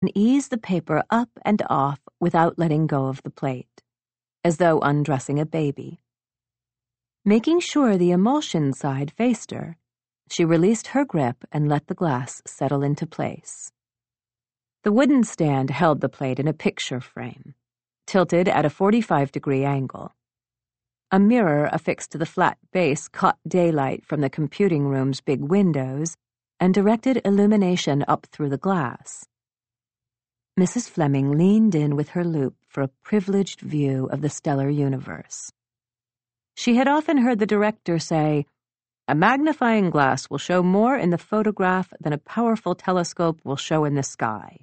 and ease the paper up and off without letting go of the plate, as though undressing a baby. Making sure the emulsion side faced her, she released her grip and let the glass settle into place. The wooden stand held the plate in a picture frame, tilted at a 45-degree angle. A mirror affixed to the flat base caught daylight from the computing room's big windows and directed illumination up through the glass. Mrs. Fleming leaned in with her loupe for a privileged view of the stellar universe. She had often heard the director say, "A magnifying glass will show more in the photograph than a powerful telescope will show in the sky."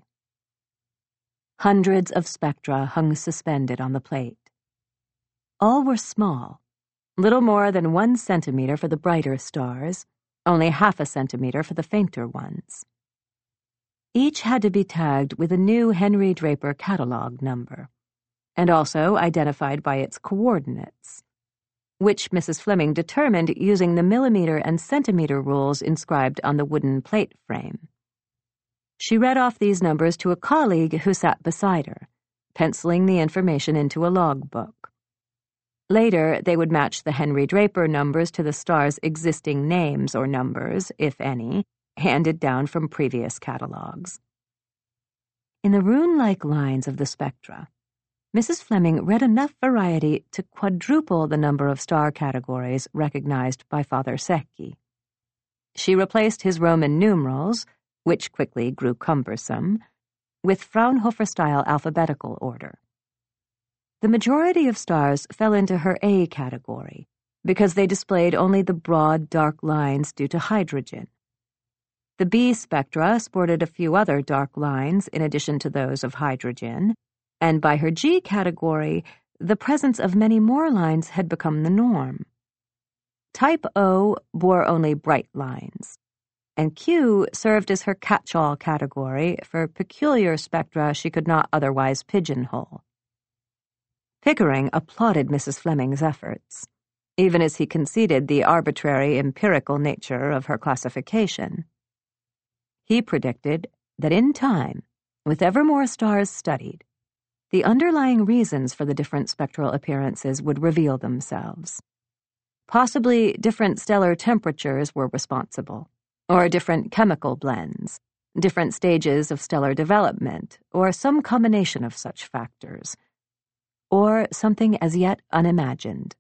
Hundreds of spectra hung suspended on the plate. All were small, little more than 1 centimeter for the brighter stars, only half a centimeter for the fainter ones. Each had to be tagged with a new Henry Draper catalog number, and also identified by its coordinates, which Mrs. Fleming determined using the millimeter and centimeter rules inscribed on the wooden plate frame. She read off these numbers to a colleague who sat beside her, penciling the information into a logbook. Later, they would match the Henry Draper numbers to the stars' existing names or numbers, if any, handed down from previous catalogs. In the rune-like lines of the spectra, Mrs. Fleming read enough variety to quadruple the number of star categories recognized by Father Secchi. She replaced his Roman numerals, which quickly grew cumbersome, with Fraunhofer-style alphabetical order. The majority of stars fell into her A category because they displayed only the broad, dark lines due to hydrogen. The B spectra sported a few other dark lines in addition to those of hydrogen, and by her G category, the presence of many more lines had become the norm. Type O bore only bright lines, and Q served as her catch-all category for peculiar spectra she could not otherwise pigeonhole. Pickering applauded Mrs. Fleming's efforts, even as he conceded the arbitrary empirical nature of her classification. He predicted that in time, with ever more stars studied, the underlying reasons for the different spectral appearances would reveal themselves. Possibly different stellar temperatures were responsible, or different chemical blends, different stages of stellar development, or some combination of such factors, or something as yet unimagined.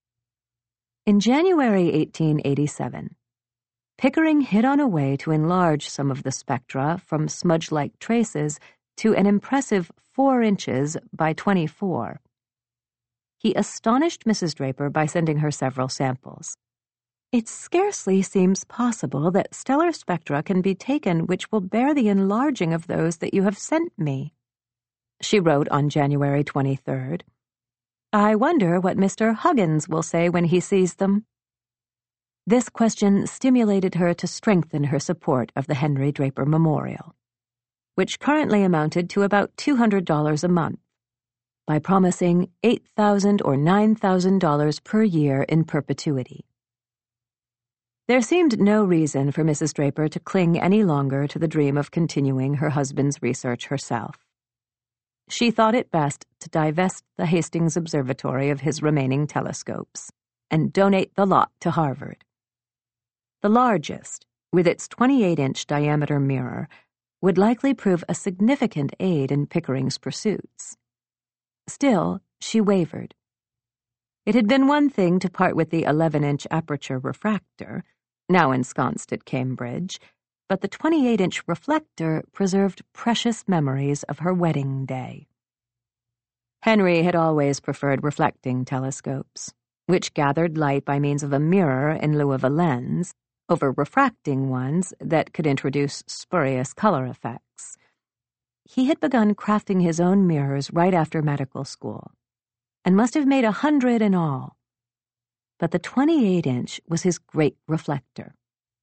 In January 1887, Pickering hit on a way to enlarge some of the spectra from smudge-like traces to an impressive 4 inches by 24. He astonished Mrs. Draper by sending her several samples. "It scarcely seems possible that stellar spectra can be taken which will bear the enlarging of those that you have sent me," she wrote on January 23rd. "I wonder what Mr. Huggins will say when he sees them." This question stimulated her to strengthen her support of the Henry Draper Memorial, which currently amounted to about $200 a month, by promising $8,000 or $9,000 per year in perpetuity. There seemed no reason for Mrs. Draper to cling any longer to the dream of continuing her husband's research herself. She thought it best to divest the Hastings Observatory of his remaining telescopes and donate the lot to Harvard. The largest, with its 28-inch diameter mirror, would likely prove a significant aid in Pickering's pursuits. Still, she wavered. It had been one thing to part with the 11-inch aperture refractor, now ensconced at Cambridge, but the 28-inch reflector preserved precious memories of her wedding day. Henry had always preferred reflecting telescopes, which gathered light by means of a mirror in lieu of a lens, over refracting ones that could introduce spurious color effects. He had begun crafting his own mirrors right after medical school, and must have made 100 in all. But the 28-inch was his great reflector.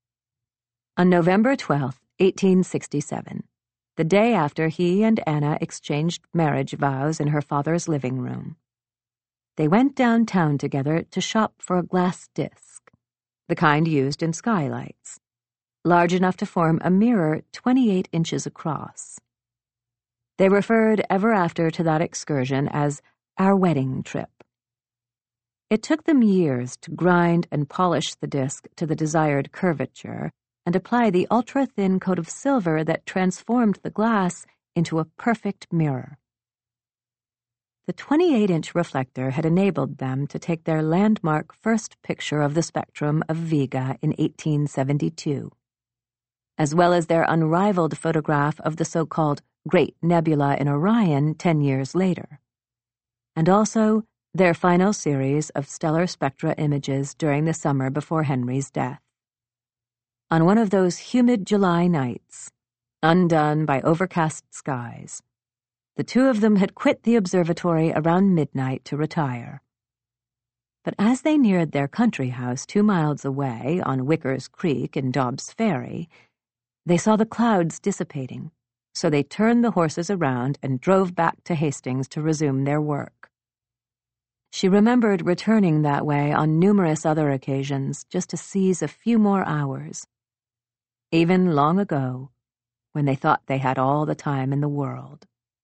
On November 12, 1867, the day after he and Anna exchanged marriage vows in her father's living room, they went downtown together to shop for a glass disc, the kind used in skylights, large enough to form a mirror 28 inches across. They referred ever after to that excursion as our wedding trip. It took them years to grind and polish the disc to the desired curvature and apply the ultra-thin coat of silver that transformed the glass into a perfect mirror. The 28-inch reflector had enabled them to take their landmark first picture of the spectrum of Vega in 1872, as well as their unrivaled photograph of the so-called Great Nebula in Orion 10 years later, and also their final series of stellar spectra images during the summer before Henry's death. On one of those humid July nights, undone by overcast skies, the two of them had quit the observatory around midnight to retire. But as they neared their country house 2 miles away on Wickers Creek and Dobbs Ferry, they saw the clouds dissipating, so they turned the horses around and drove back to Hastings to resume their work. She remembered returning that way on numerous other occasions just to seize a few more hours, even long ago, when they thought they had all the time in the world.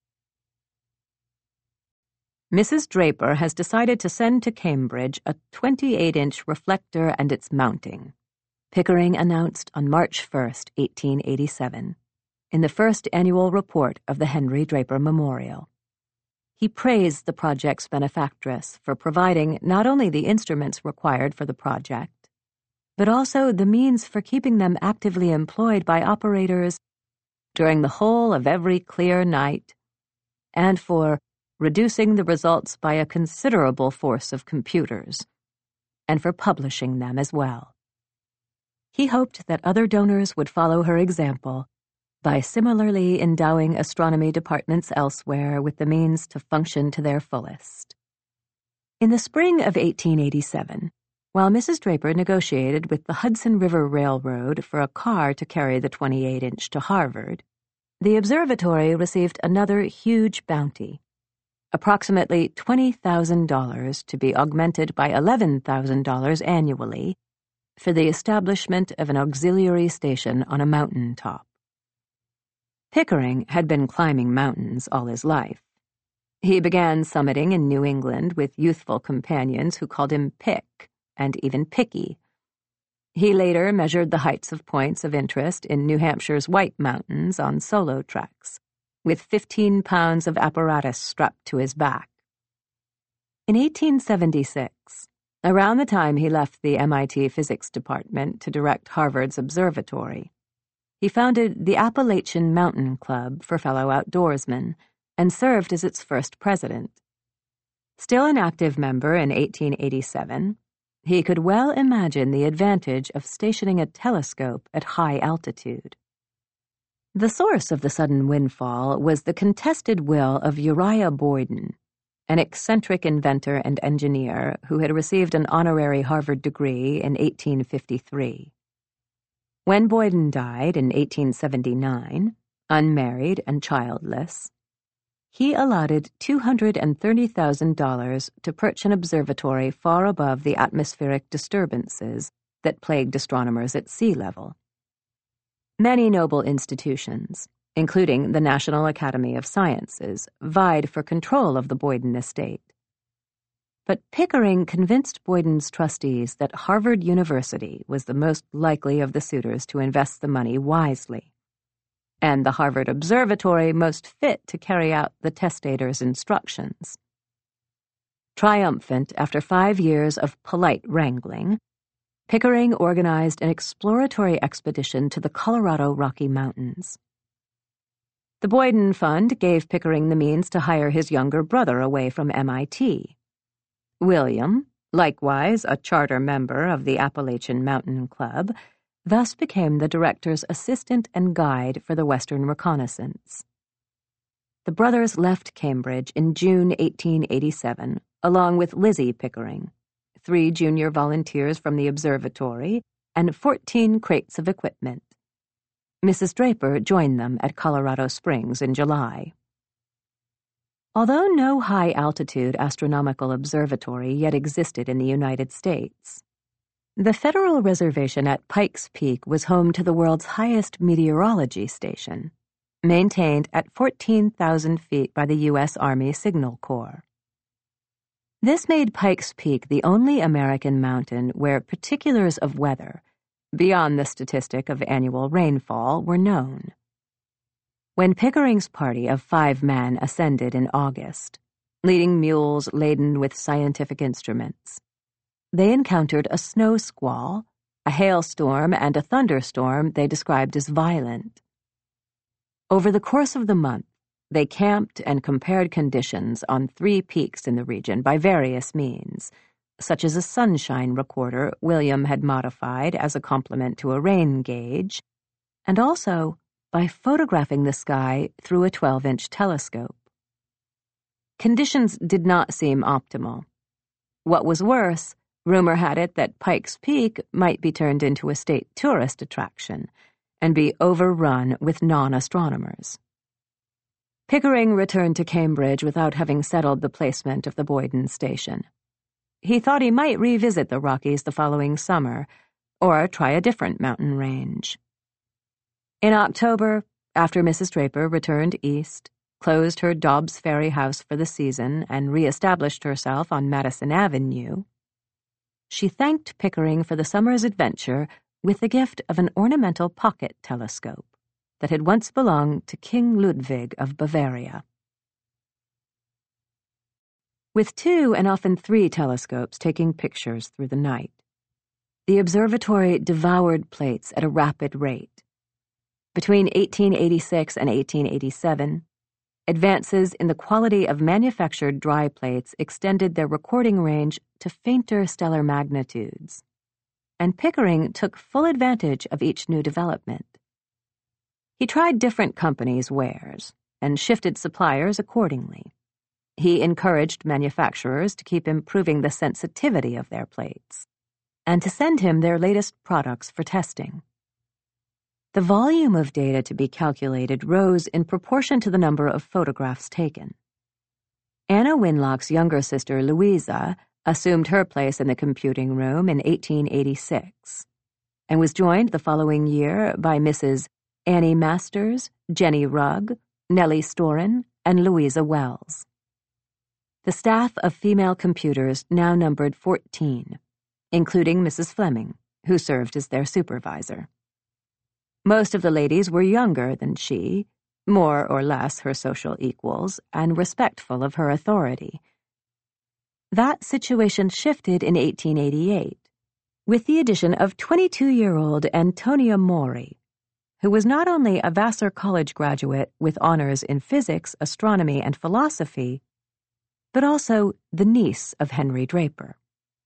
Mrs. Draper has decided to send to Cambridge a 28-inch reflector and its mounting, Pickering announced on March 1, 1887, in the first annual report of the Henry Draper Memorial. He praised the project's benefactress for providing not only the instruments required for the project, but also the means for keeping them actively employed by operators during the whole of every clear night, and for reducing the results by a considerable force of computers, and for publishing them as well. He hoped that other donors would follow her example by similarly endowing astronomy departments elsewhere with the means to function to their fullest. In the spring of 1887, while Mrs. Draper negotiated with the Hudson River Railroad for a car to carry the 28-inch to Harvard, the observatory received another huge bounty, approximately $20,000 to be augmented by $11,000 annually for the establishment of an auxiliary station on a mountain top. Pickering had been climbing mountains all his life. He began summiting in New England with youthful companions who called him Pick and even Picky. He later measured the heights of points of interest in New Hampshire's White Mountains on solo treks, with 15 pounds of apparatus strapped to his back. In 1876, around the time he left the MIT Physics Department to direct Harvard's observatory, he founded the Appalachian Mountain Club for fellow outdoorsmen and served as its first president. Still an active member in 1887, he could well imagine the advantage of stationing a telescope at high altitude. The source of the sudden windfall was the contested will of Uriah Boyden, an eccentric inventor and engineer who had received an honorary Harvard degree in 1853. When Boyden died in 1879, unmarried and childless, he allotted $230,000 to perch an observatory far above the atmospheric disturbances that plagued astronomers at sea level. Many noble institutions, including the National Academy of Sciences, vied for control of the Boyden estate. But Pickering convinced Boyden's trustees that Harvard University was the most likely of the suitors to invest the money wisely, and the Harvard Observatory most fit to carry out the testator's instructions. Triumphant after 5 years of polite wrangling, Pickering organized an exploratory expedition to the Colorado Rocky Mountains. The Boyden Fund gave Pickering the means to hire his younger brother away from MIT. William, likewise a charter member of the Appalachian Mountain Club, thus became the director's assistant and guide for the Western reconnaissance. The brothers left Cambridge in June 1887, along with Lizzie Pickering, 3 junior volunteers from the observatory, and 14 crates of equipment. Mrs. Draper joined them at Colorado Springs in July. Although no high-altitude astronomical observatory yet existed in the United States, the federal reservation at Pikes Peak was home to the world's highest meteorology station, maintained at 14,000 feet by the U.S. Army Signal Corps. This made Pikes Peak the only American mountain where particulars of weather, beyond the statistic of annual rainfall, were known. When Pickering's party of 5 men ascended in August, leading mules laden with scientific instruments, they encountered a snow squall, a hailstorm, and a thunderstorm they described as violent. Over the course of the month, they camped and compared conditions on 3 peaks in the region by various means, such as a sunshine recorder William had modified as a complement to a rain gauge, and also by photographing the sky through a 12-inch telescope. Conditions did not seem optimal. What was worse, rumor had it that Pikes Peak might be turned into a state tourist attraction and be overrun with non-astronomers. Pickering returned to Cambridge without having settled the placement of the Boyden Station. He thought he might revisit the Rockies the following summer, or try a different mountain range. In October, after Mrs. Draper returned east, closed her Dobbs Ferry house for the season, and re-established herself on Madison Avenue, she thanked Pickering for the summer's adventure with the gift of an ornamental pocket telescope that had once belonged to King Ludwig of Bavaria. With 2 and often 3 telescopes taking pictures through the night, the observatory devoured plates at a rapid rate. Between 1886 and 1887, advances in the quality of manufactured dry plates extended their recording range to fainter stellar magnitudes, and Pickering took full advantage of each new development. He tried different companies' wares and shifted suppliers accordingly. He encouraged manufacturers to keep improving the sensitivity of their plates and to send him their latest products for testing. The volume of data to be calculated rose in proportion to the number of photographs taken. Anna Winlock's younger sister, Louisa, assumed her place in the computing room in 1886 and was joined the following year by Mrs. Annie Masters, Jenny Rugg, Nellie Storin, and Louisa Wells. The staff of female computers now numbered 14, including Mrs. Fleming, who served as their supervisor. Most of the ladies were younger than she, more or less her social equals, and respectful of her authority. That situation shifted in 1888, with the addition of 22-year-old Antonia Mori, who was not only a Vassar College graduate with honors in physics, astronomy, and philosophy, but also the niece of Henry Draper.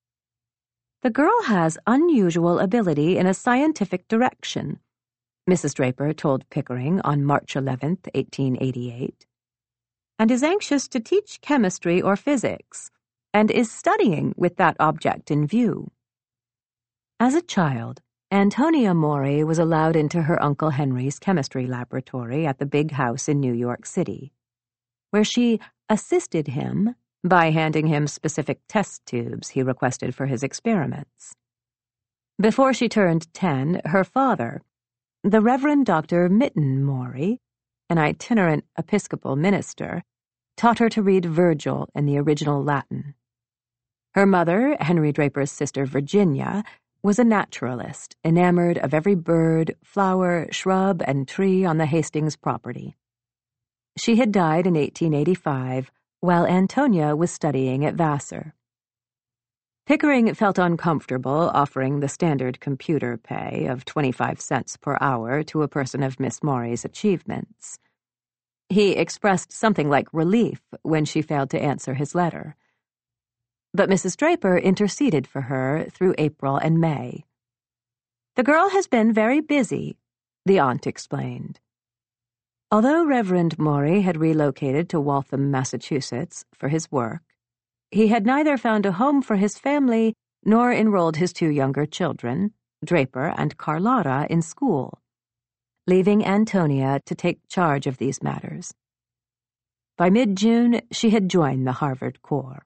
The girl has unusual ability in a scientific direction, Mrs. Draper told Pickering on March 11, 1888, and is anxious to teach chemistry or physics, and is studying with that object in view. As a child, Antonia Mori was allowed into her Uncle Henry's chemistry laboratory at the big house in New York City, where she assisted him by handing him specific test tubes he requested for his experiments. Before she turned 10, her father, the Reverend Dr. Mitten Mori, an itinerant Episcopal minister, taught her to read Virgil in the original Latin. Her mother, Henry Draper's sister Virginia, was a naturalist, enamored of every bird, flower, shrub, and tree on the Hastings property. She had died in 1885, while Antonia was studying at Vassar. Pickering felt uncomfortable offering the standard computer pay of 25 cents per hour to a person of Miss Mori's achievements. He expressed something like relief when she failed to answer his letter. But Mrs. Draper interceded for her through April and May. "The girl has been very busy," the aunt explained. Although Reverend Mori had relocated to Waltham, Massachusetts, for his work, he had neither found a home for his family nor enrolled his 2 younger children, Draper and Carlotta, in school, leaving Antonia to take charge of these matters. By mid-June, she had joined the Harvard Corps.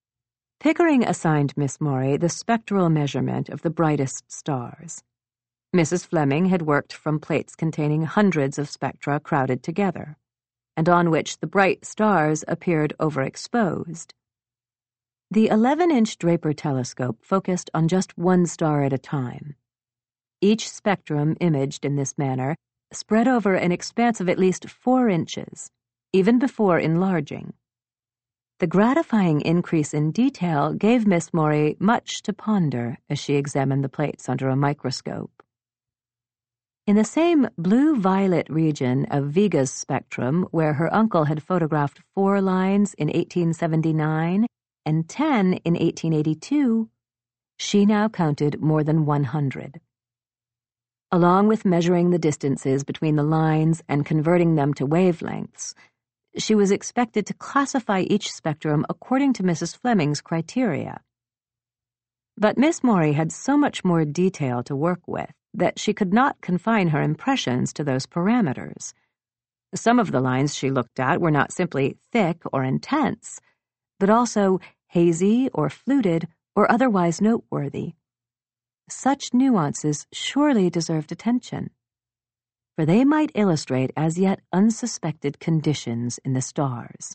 Pickering assigned Miss Mori the spectral measurement of the brightest stars. Mrs. Fleming had worked from plates containing hundreds of spectra crowded together, and on which the bright stars appeared overexposed. The 11-inch Draper telescope focused on just one star at a time. Each spectrum imaged in this manner spread over an expanse of at least 4 inches, even before enlarging. The gratifying increase in detail gave Miss Maury much to ponder as she examined the plates under a microscope. In the same blue-violet region of Viga's spectrum, where her uncle had photographed 4 lines in 1879 and 10 in 1882, she now counted more than 100. Along with measuring the distances between the lines and converting them to wavelengths, she was expected to classify each spectrum according to Mrs. Fleming's criteria. But Miss Maury had so much more detail to work with that she could not confine her impressions to those parameters. Some of the lines she looked at were not simply thick or intense, but also hazy or fluted or otherwise noteworthy. Such nuances surely deserved attention, for they might illustrate as yet unsuspected conditions in the stars.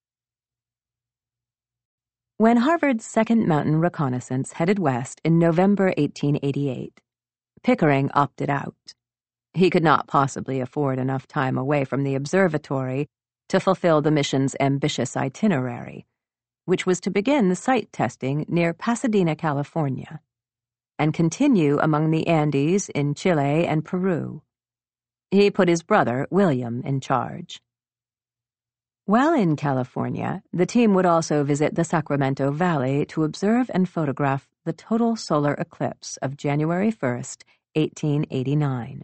When Harvard's Second Mountain Reconnaissance headed west in November 1888, Pickering opted out. He could not possibly afford enough time away from the observatory to fulfill the mission's ambitious itinerary, which was to begin site testing near Pasadena, California, and continue among the Andes in Chile and Peru. He put his brother, William, in charge. While in California, the team would also visit the Sacramento Valley to observe and photograph the total solar eclipse of January 1st, 1889.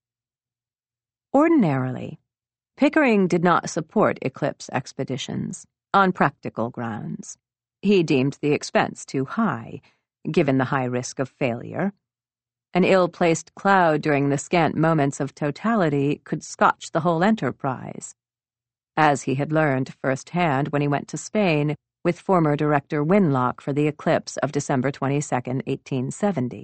Ordinarily, Pickering did not support eclipse expeditions on practical grounds. He deemed the expense too high, given the high risk of failure. An ill-placed cloud during the scant moments of totality could scotch the whole enterprise, as he had learned firsthand when he went to Spain with former director Winlock for the eclipse of December 22, 1870.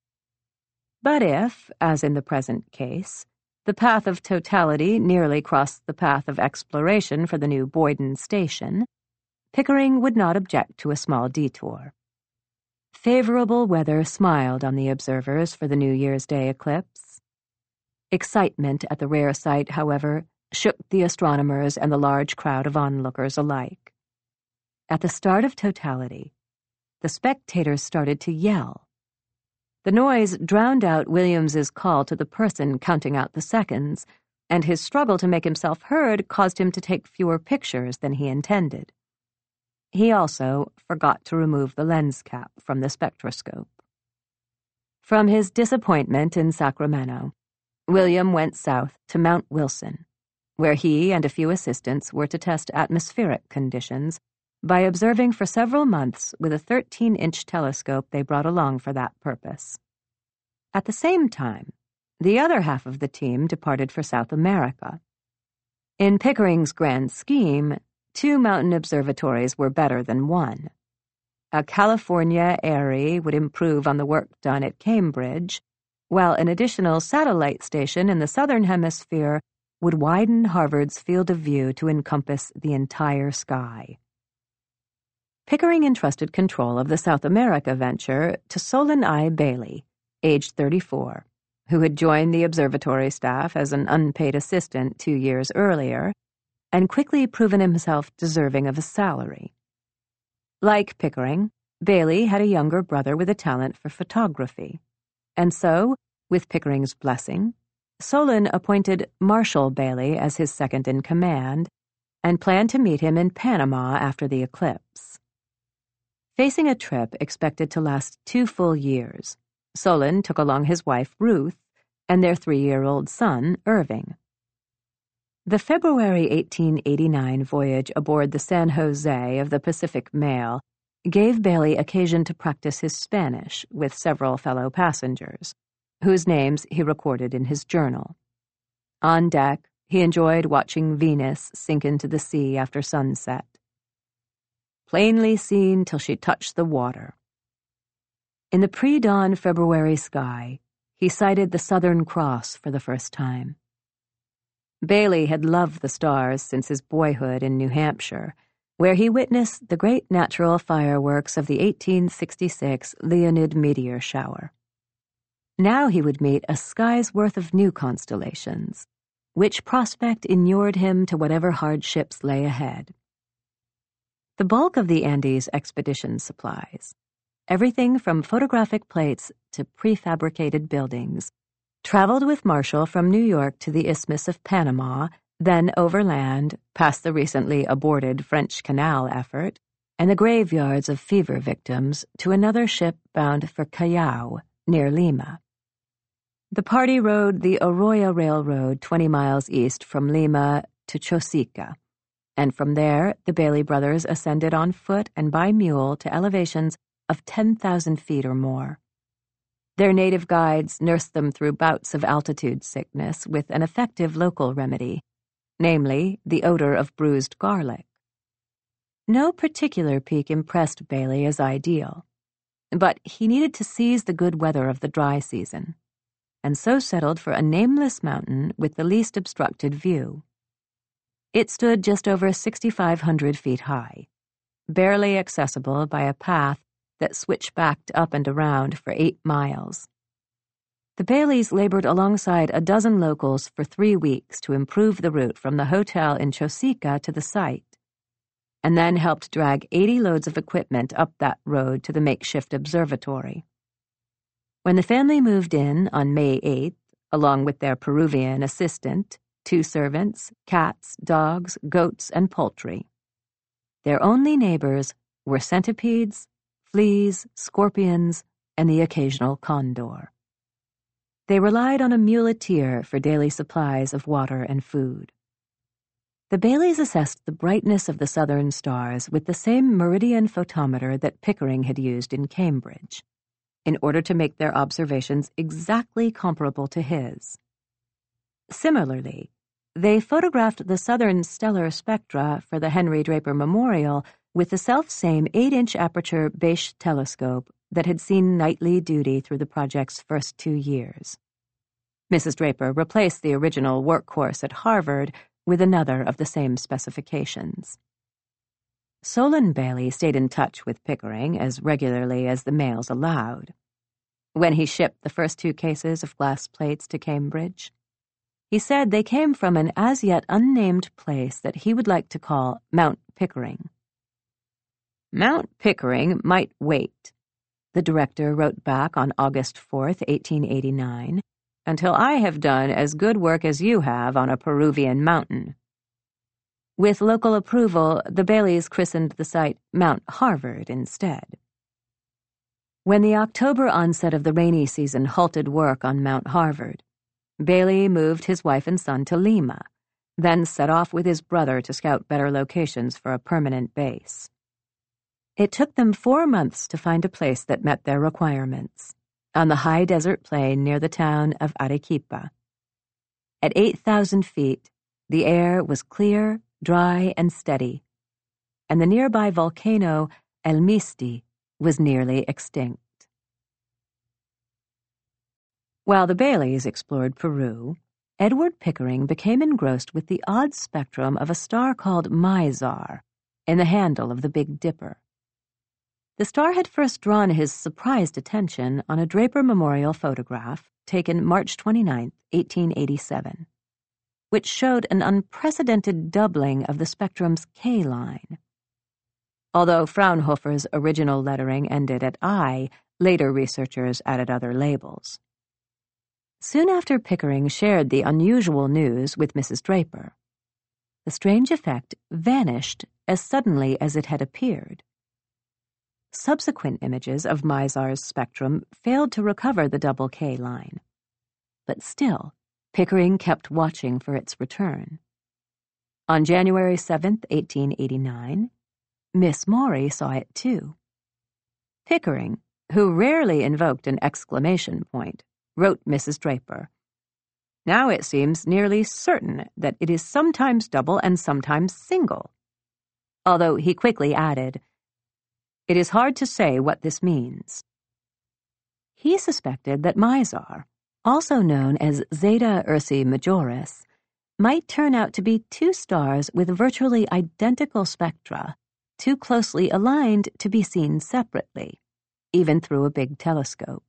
But if, as in the present case, the path of totality nearly crossed the path of exploration for the new Boyden Station, Pickering would not object to a small detour. Favorable weather smiled on the observers for the New Year's Day eclipse. Excitement at the rare sight, however, shook the astronomers and the large crowd of onlookers alike. At the start of totality, the spectators started to yell. The noise drowned out Williams's call to the person counting out the seconds, and his struggle to make himself heard caused him to take fewer pictures than he intended. He also forgot to remove the lens cap from the spectroscope. From his disappointment in Sacramento, William went south to Mount Wilson, where he and a few assistants were to test atmospheric conditions by observing for several months with a 13-inch telescope they brought along for that purpose. At the same time, the other half of the team departed for South America. In Pickering's grand scheme, 2 mountain observatories were better than 1. A California AIRI would improve on the work done at Cambridge, while an additional satellite station in the southern hemisphere would widen Harvard's field of view to encompass the entire sky. Pickering entrusted control of the South America venture to Solon I. Bailey, aged 34, who had joined the observatory staff as an unpaid assistant 2 years earlier, and quickly proven himself deserving of a salary. Like Pickering, Bailey had a younger brother with a talent for photography, and so, with Pickering's blessing, Solon appointed Marshall Bailey as his second-in-command and planned to meet him in Panama after the eclipse. Facing a trip expected to last 2 full years, Solon took along his wife Ruth and their 3-year-old son Irving. The February 1889 voyage aboard the San Jose of the Pacific Mail gave Bailey occasion to practice his Spanish with several fellow passengers, whose names he recorded in his journal. On deck, he enjoyed watching Venus sink into the sea after sunset. Plainly seen till she touched the water. In the pre-dawn February sky, he sighted the Southern Cross for the first time. Bailey had loved the stars since his boyhood in New Hampshire, where he witnessed the great natural fireworks of the 1866 Leonid meteor shower. Now he would meet a sky's worth of new constellations, which prospect inured him to whatever hardships lay ahead. The bulk of the Andes expedition supplies, everything from photographic plates to prefabricated buildings, traveled with Marshall from New York to the Isthmus of Panama, then overland, past the recently aborted French Canal effort, and the graveyards of fever victims to another ship bound for Callao, near Lima. The party rode the Arroyo Railroad 20 miles east from Lima to Chosica, and from there the Bailey brothers ascended on foot and by mule to elevations of 10,000 feet or more. Their native guides nursed them through bouts of altitude sickness with an effective local remedy, namely the odor of bruised garlic. No particular peak impressed Bailey as ideal, but he needed to seize the good weather of the dry season, and so settled for a nameless mountain with the least obstructed view. It stood just over 6,500 feet high, barely accessible by a path that switchbacked up and around for 8 miles. The Baileys labored alongside a dozen locals for 3 weeks to improve the route from the hotel in Chosica to the site, and then helped drag 80 loads of equipment up that road to the makeshift observatory. When the family moved in on May 8th, along with their Peruvian assistant, 2 servants, cats, dogs, goats, and poultry, their only neighbors were centipedes, fleas, scorpions, and the occasional condor. They relied on a muleteer for daily supplies of water and food. The Baileys assessed the brightness of the southern stars with the same meridian photometer that Pickering had used in Cambridge, in order to make their observations exactly comparable to his. Similarly, they photographed the southern stellar spectra for the Henry Draper Memorial with the self-same 8-inch aperture Beche telescope that had seen nightly duty through the project's first 2 years. Mrs. Draper replaced the original workhorse at Harvard with another of the same specifications. Solon Bailey stayed in touch with Pickering as regularly as the mails allowed. When he shipped the first 2 cases of glass plates to Cambridge, he said they came from an as-yet unnamed place that he would like to call Mount Pickering. Mount Pickering might wait, the director wrote back on August 4th, 1889, until I have done as good work as you have on a Peruvian mountain. With local approval, the Baileys christened the site Mount Harvard instead. When the October onset of the rainy season halted work on Mount Harvard, Bailey moved his wife and son to Lima, then set off with his brother to scout better locations for a permanent base. It took them 4 months to find a place that met their requirements, on the high desert plain near the town of Arequipa. At 8,000 feet, the air was clear, dry, and steady, and the nearby volcano El Misti was nearly extinct. While the Baileys explored Peru, Edward Pickering became engrossed with the odd spectrum of a star called Mizar in the handle of the Big Dipper. The star had first drawn his surprised attention on a Draper Memorial photograph taken March 29, 1887, which showed an unprecedented doubling of the spectrum's K line. Although Fraunhofer's original lettering ended at I, later researchers added other labels. Soon after Pickering shared the unusual news with Mrs. Draper, the strange effect vanished as suddenly as it had appeared. Subsequent images of Mizar's spectrum failed to recover the double K line, but still, Pickering kept watching for its return. On January 7, 1889, Miss Maury saw it too. Pickering, who rarely invoked an exclamation point, wrote Mrs. Draper, "Now it seems nearly certain that it is sometimes double and sometimes single," although he quickly added, "It is hard to say what this means." He suspected that Mizar, also known as Zeta Ursae Majoris, might turn out to be two stars with virtually identical spectra, too closely aligned to be seen separately, even through a big telescope.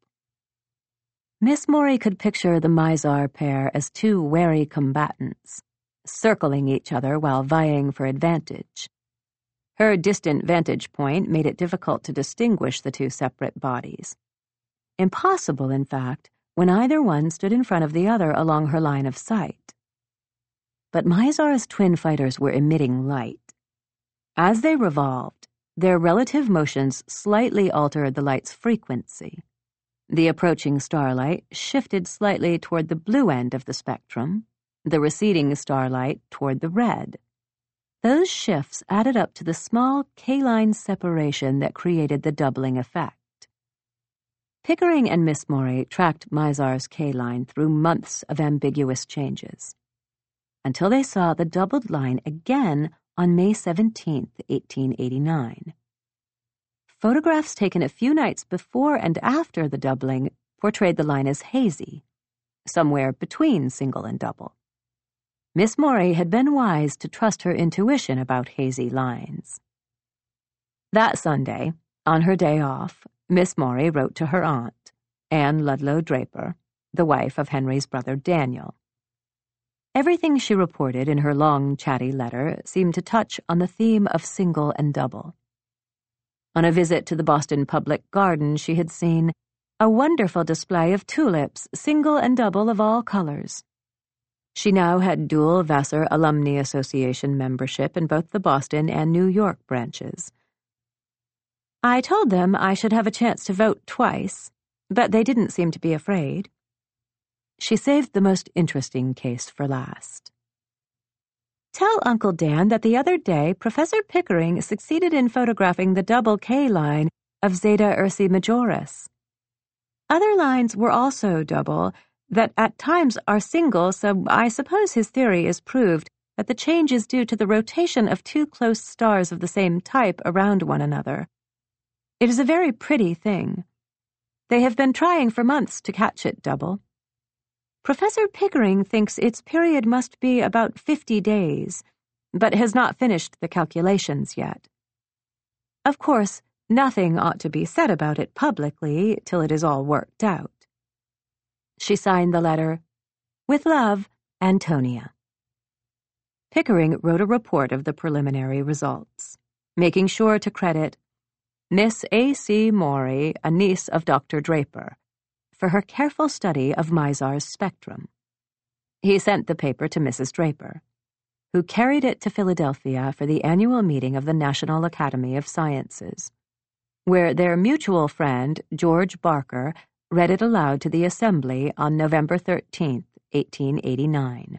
Miss Maury could picture the Mizar pair as two wary combatants, circling each other while vying for advantage. Her distant vantage point made it difficult to distinguish the two separate bodies. Impossible, in fact, when either one stood in front of the other along her line of sight. But Mizar's twin fighters were emitting light. As they revolved, their relative motions slightly altered the light's frequency. The approaching starlight shifted slightly toward the blue end of the spectrum, the receding starlight toward the red. Those shifts added up to the small K-line separation that created the doubling effect. Pickering and Miss Maury tracked Mizar's K-line through months of ambiguous changes, until they saw the doubled line again on May 17, 1889. Photographs taken a few nights before and after the doubling portrayed the line as hazy, somewhere between single and double. Miss Maury had been wise to trust her intuition about hazy lines. That Sunday, on her day off, Miss Maury wrote to her aunt, Anne Ludlow Draper, the wife of Henry's brother Daniel. Everything she reported in her long, chatty letter seemed to touch on the theme of single and double. On a visit to the Boston Public Garden, she had seen a wonderful display of tulips, single and double of all colors. She now had dual Vassar Alumni Association membership in both the Boston and New York branches. I told them I should have a chance to vote twice, but they didn't seem to be afraid. She saved the most interesting case for last. Tell Uncle Dan that the other day Professor Pickering succeeded in photographing the double K line of Zeta Ursae Majoris. Other lines were also double, that at times are single, so I suppose his theory is proved that the change is due to the rotation of two close stars of the same type around one another. It is a very pretty thing. They have been trying for months to catch it double. Professor Pickering thinks its period must be about 50 days, but has not finished the calculations yet. Of course, nothing ought to be said about it publicly till it is all worked out. She signed the letter, "With love, Antonia." Pickering wrote a report of the preliminary results, making sure to credit Miss A.C. Maury, a niece of Dr. Draper, for her careful study of Mizar's spectrum. He sent the paper to Mrs. Draper, who carried it to Philadelphia for the annual meeting of the National Academy of Sciences, where their mutual friend, George Barker, read it aloud to the Assembly on November 13, 1889.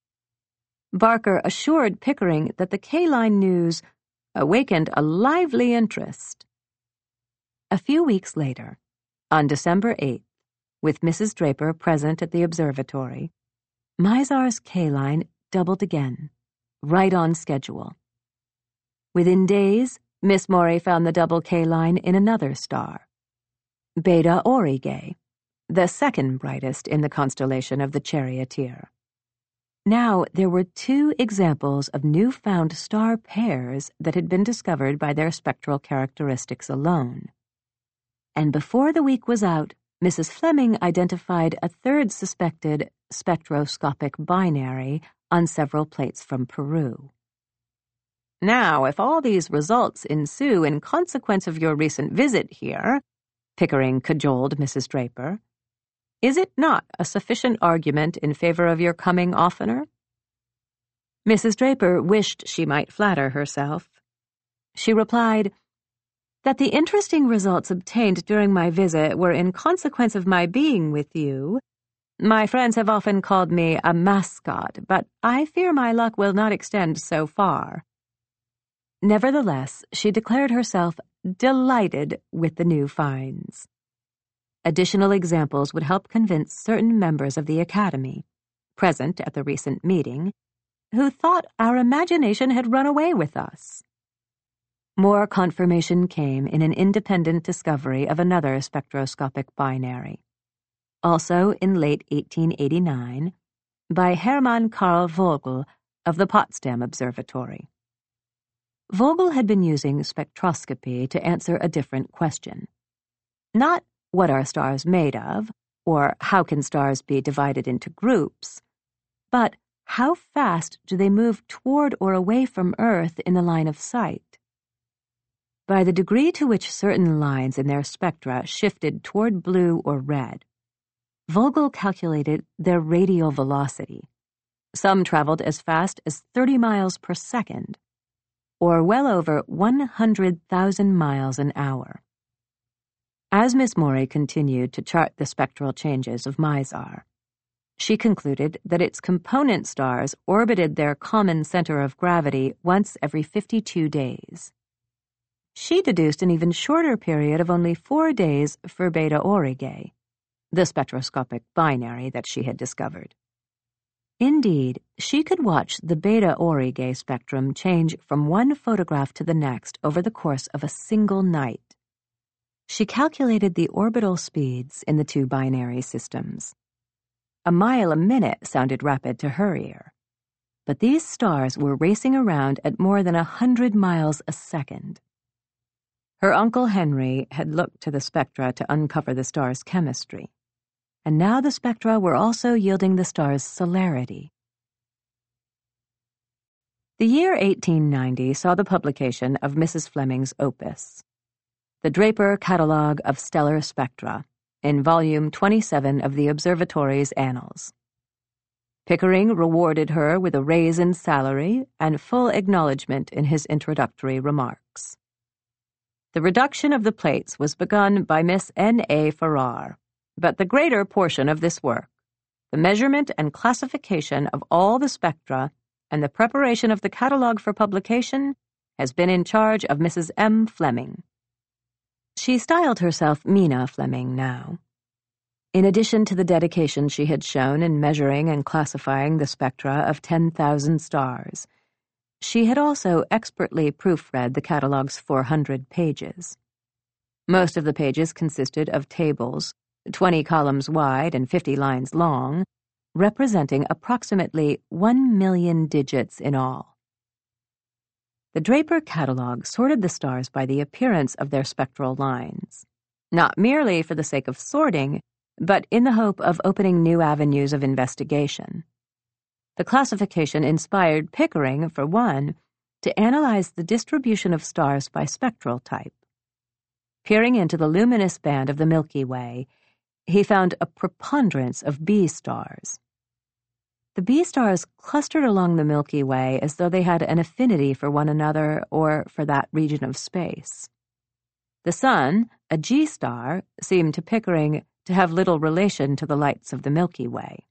Barker assured Pickering that the K-line news awakened a lively interest. A few weeks later, on December 8th, with Mrs. Draper present at the observatory, Mizar's K-line doubled again, right on schedule. Within days, Miss Maury found the double K-line in another star, Beta Aurigae, the second brightest in the constellation of the Charioteer. Now there were two examples of newfound star pairs that had been discovered by their spectral characteristics alone. And before the week was out, Mrs. Fleming identified a third suspected spectroscopic binary on several plates from Peru. Now, if all these results ensue in consequence of your recent visit here, Pickering cajoled Mrs. Draper, is it not a sufficient argument in favor of your coming oftener? Mrs. Draper wished she might flatter herself. She replied, that the interesting results obtained during my visit were in consequence of my being with you. My friends have often called me a mascot, but I fear my luck will not extend so far. Nevertheless, she declared herself delighted with the new finds. Additional examples would help convince certain members of the Academy, present at the recent meeting, who thought our imagination had run away with us. More confirmation came in an independent discovery of another spectroscopic binary, also in late 1889, by Hermann Karl Vogel of the Potsdam Observatory. Vogel had been using spectroscopy to answer a different question. Not what are stars made of, or how can stars be divided into groups, but how fast do they move toward or away from Earth in the line of sight? By the degree to which certain lines in their spectra shifted toward blue or red, Vogel calculated their radial velocity. Some traveled as fast as 30 miles per second, or well over 100,000 miles an hour. As Miss Maury continued to chart the spectral changes of Mizar, she concluded that its component stars orbited their common center of gravity once every 52 days. She deduced an even shorter period of only 4 days for Beta Aurigae, the spectroscopic binary that she had discovered. Indeed, she could watch the Beta Aurigae spectrum change from one photograph to the next over the course of a single night. She calculated the orbital speeds in the two binary systems. A mile a minute sounded rapid to her ear, but these stars were racing around at more than 100 miles a second. Her Uncle Henry had looked to the spectra to uncover the star's chemistry, and now the spectra were also yielding the star's celerity. The year 1890 saw the publication of Mrs. Fleming's opus, the Draper Catalogue of Stellar Spectra, in volume 27 of the Observatory's Annals. Pickering rewarded her with a raise in salary and full acknowledgment in his introductory remarks. The reduction of the plates was begun by Miss N.A. Farrar, but the greater portion of this work, the measurement and classification of all the spectra and the preparation of the catalogue for publication, has been in charge of Mrs. M. Fleming. She styled herself Mina Fleming now. In addition to the dedication she had shown in measuring and classifying the spectra of 10,000 stars, she had also expertly proofread the catalogue's 400 pages. Most of the pages consisted of tables, 20 columns wide and 50 lines long, representing approximately 1 million digits in all. The Draper Catalogue sorted the stars by the appearance of their spectral lines, not merely for the sake of sorting, but in the hope of opening new avenues of investigation. The classification inspired Pickering, for one, to analyze the distribution of stars by spectral type. Peering into the luminous band of the Milky Way, he found a preponderance of B stars. The B stars clustered along the Milky Way as though they had an affinity for one another or for that region of space. The Sun, a G star, seemed to Pickering to have little relation to the lights of the Milky Way.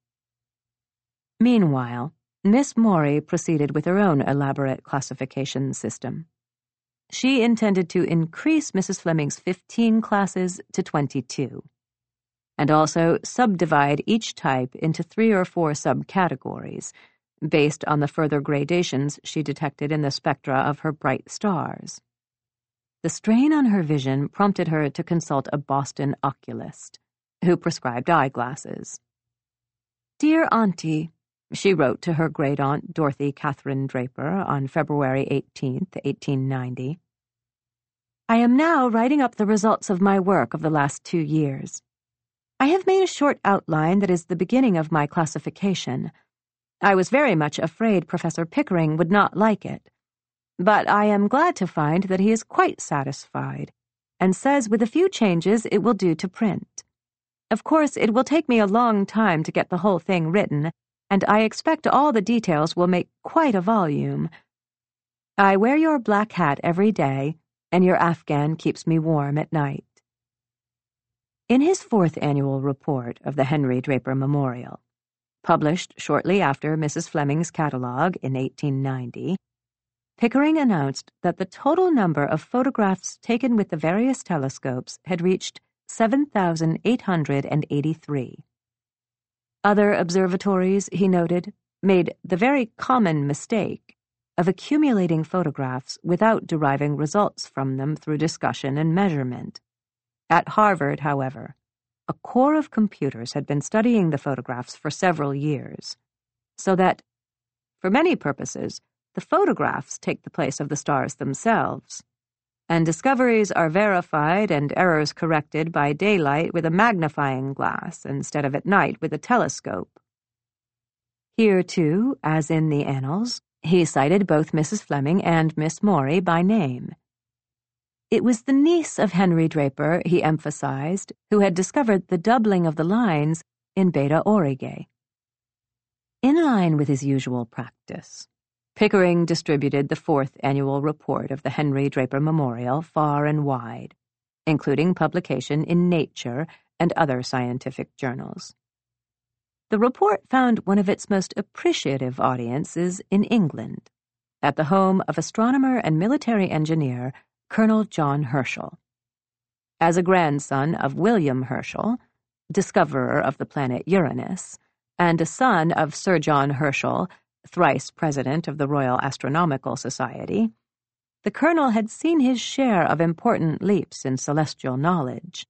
Meanwhile, Miss Maury proceeded with her own elaborate classification system. She intended to increase Mrs. Fleming's 15 classes to 22. And also subdivide each type into 3 or 4 subcategories, based on the further gradations she detected in the spectra of her bright stars. The strain on her vision prompted her to consult a Boston oculist, who prescribed eyeglasses. "Dear Auntie," she wrote to her great-aunt Dorothy Catherine Draper on February 18, 1890, "I am now writing up the results of my work of the last 2 years. I have made a short outline that is the beginning of my classification. I was very much afraid Professor Pickering would not like it, but I am glad to find that he is quite satisfied, and says with a few changes it will do to print. Of course, it will take me a long time to get the whole thing written, and I expect all the details will make quite a volume. I wear your black hat every day, and your Afghan keeps me warm at night." In his 4th annual report of the Henry Draper Memorial, published shortly after Mrs. Fleming's catalogue in 1890, Pickering announced that the total number of photographs taken with the various telescopes had reached 7,883. Other observatories, he noted, made the very common mistake of accumulating photographs without deriving results from them through discussion and measurement. At Harvard, however, a corps of computers had been studying the photographs for several years, so that, for many purposes, the photographs take the place of the stars themselves, and discoveries are verified and errors corrected by daylight with a magnifying glass instead of at night with a telescope. Here, too, as in the annals, he cited both Mrs. Fleming and Miss Maury by name. It was the niece of Henry Draper, he emphasized, who had discovered the doubling of the lines in Beta Aurignae. In line with his usual practice, Pickering distributed the 4th annual report of the Henry Draper Memorial far and wide, including publication in Nature and other scientific journals. The report found one of its most appreciative audiences in England, at the home of astronomer and military engineer Colonel John Herschel. As a grandson of William Herschel, discoverer of the planet Uranus, and a son of Sir John Herschel, thrice president of the Royal Astronomical Society, the colonel had seen his share of important leaps in celestial knowledge.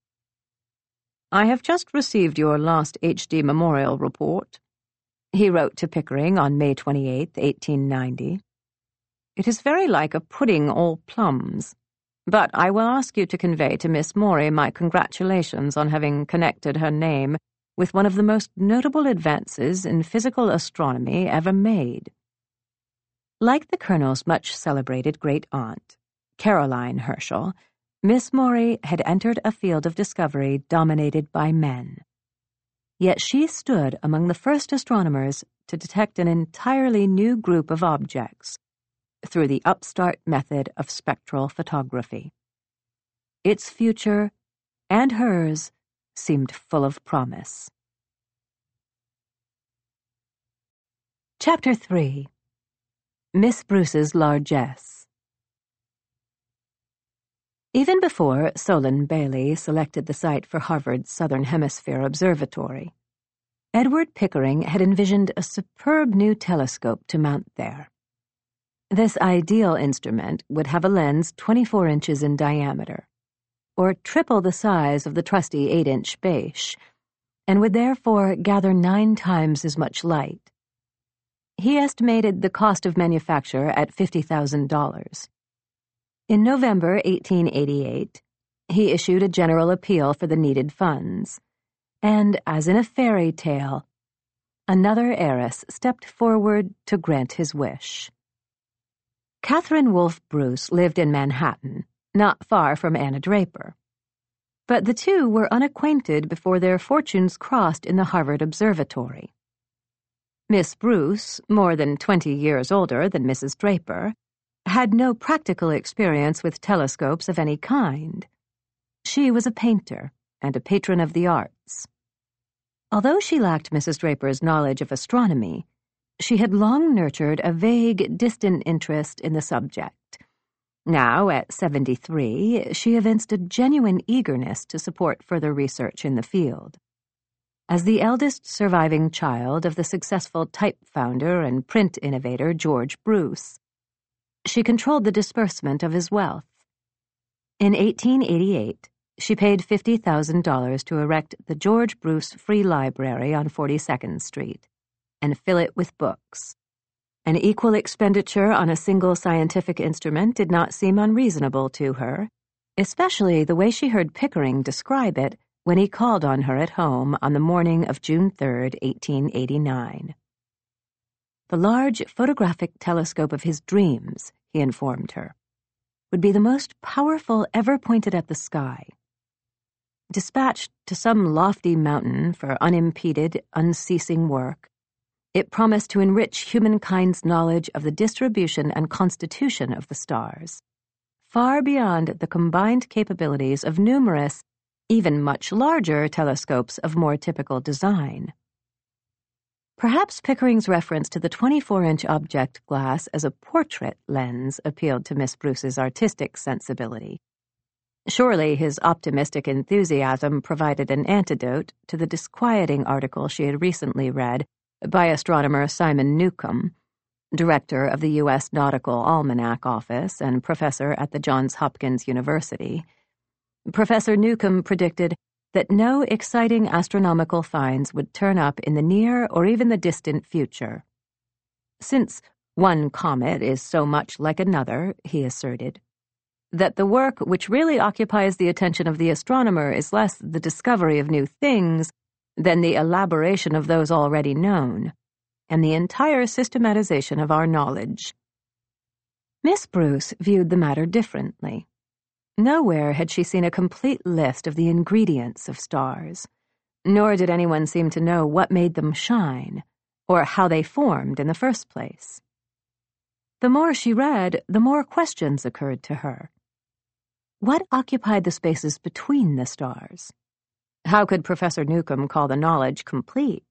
"I have just received your last H.D. Memorial report," he wrote to Pickering on May 28, 1890. "It is very like a pudding all plums, but I will ask you to convey to Miss Maury my congratulations on having connected her name with one of the most notable advances in physical astronomy ever made." Like the colonel's much-celebrated great-aunt, Caroline Herschel, Miss Maury had entered a field of discovery dominated by men. Yet she stood among the first astronomers to detect an entirely new group of objects through the upstart method of spectral photography. Its future, and hers, seemed full of promise. Chapter 3. Miss Bruce's Largesse. Even before Solon Bailey selected the site for Harvard's Southern Hemisphere Observatory, Edward Pickering had envisioned a superb new telescope to mount there. This ideal instrument would have a lens 24 inches in diameter, or triple the size of the trusty 8-inch Beche, and would therefore gather 9 times as much light. He estimated the cost of manufacture at $50,000. In November 1888, he issued a general appeal for the needed funds, and, as in a fairy tale, another heiress stepped forward to grant his wish. Catherine Wolfe Bruce lived in Manhattan, not far from Anna Draper. But the two were unacquainted before their fortunes crossed in the Harvard Observatory. Miss Bruce, more than 20 years older than Mrs. Draper, had no practical experience with telescopes of any kind. She was a painter and a patron of the arts. Although she lacked Mrs. Draper's knowledge of astronomy, she had long nurtured a vague, distant interest in the subject. Now, at 73, she evinced a genuine eagerness to support further research in the field. As the eldest surviving child of the successful type founder and print innovator George Bruce, she controlled the disbursement of his wealth. In 1888, she paid $50,000 to erect the George Bruce Free Library on 42nd Street and fill it with books. An equal expenditure on a single scientific instrument did not seem unreasonable to her, especially the way she heard Pickering describe it when he called on her at home on the morning of June 3, 1889. The large photographic telescope of his dreams, he informed her, would be the most powerful ever pointed at the sky. Dispatched to some lofty mountain for unimpeded, unceasing work, it promised to enrich humankind's knowledge of the distribution and constitution of the stars, far beyond the combined capabilities of numerous, even much larger telescopes of more typical design. Perhaps Pickering's reference to the 24-inch object glass as a portrait lens appealed to Miss Bruce's artistic sensibility. Surely his optimistic enthusiasm provided an antidote to the disquieting article she had recently read by astronomer Simon Newcomb, director of the U.S. Nautical Almanac Office and professor at the Johns Hopkins University. Professor Newcomb predicted that no exciting astronomical finds would turn up in the near or even the distant future. Since one comet is so much like another, he asserted, that the work which really occupies the attention of the astronomer is less the discovery of new things than the elaboration of those already known, and the entire systematization of our knowledge. Miss Bruce viewed the matter differently. Nowhere had she seen a complete list of the ingredients of stars, nor did anyone seem to know what made them shine, or how they formed in the first place. The more she read, the more questions occurred to her. What occupied the spaces between the stars? How could Professor Newcomb call the knowledge complete?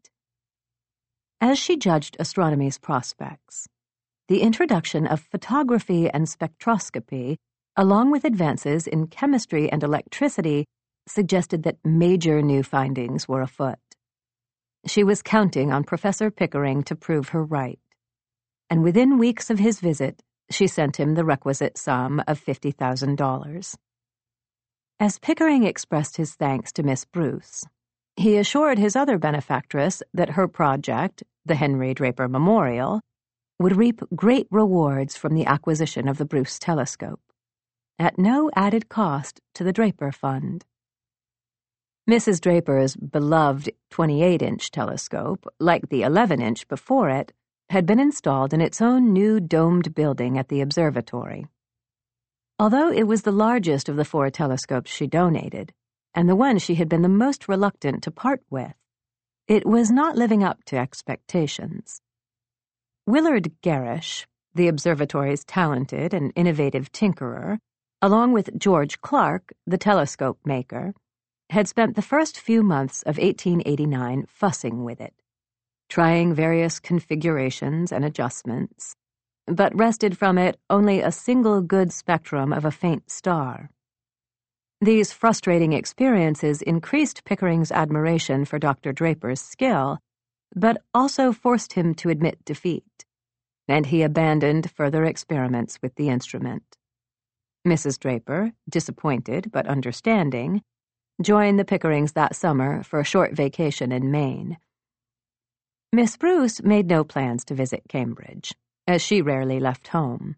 As she judged astronomy's prospects, the introduction of photography and spectroscopy, along with advances in chemistry and electricity, suggested that major new findings were afoot. She was counting on Professor Pickering to prove her right, and within weeks of his visit, she sent him the requisite sum of $50,000. As Pickering expressed his thanks to Miss Bruce, he assured his other benefactress that her project, the Henry Draper Memorial, would reap great rewards from the acquisition of the Bruce telescope, at no added cost to the Draper Fund. Mrs. Draper's beloved 28-inch telescope, like the 11-inch before it, had been installed in its own new domed building at the observatory. Although it was the largest of the 4 telescopes she donated, and the one she had been the most reluctant to part with, it was not living up to expectations. Willard Gerrish, the observatory's talented and innovative tinkerer, along with George Clark, the telescope maker, had spent the first few months of 1889 fussing with it, trying various configurations and adjustments, but wrested from it only a single good spectrum of a faint star. These frustrating experiences increased Pickering's admiration for Dr. Draper's skill, but also forced him to admit defeat, and he abandoned further experiments with the instrument. Mrs. Draper, disappointed but understanding, joined the Pickerings that summer for a short vacation in Maine. Miss Bruce made no plans to visit Cambridge, as she rarely left home.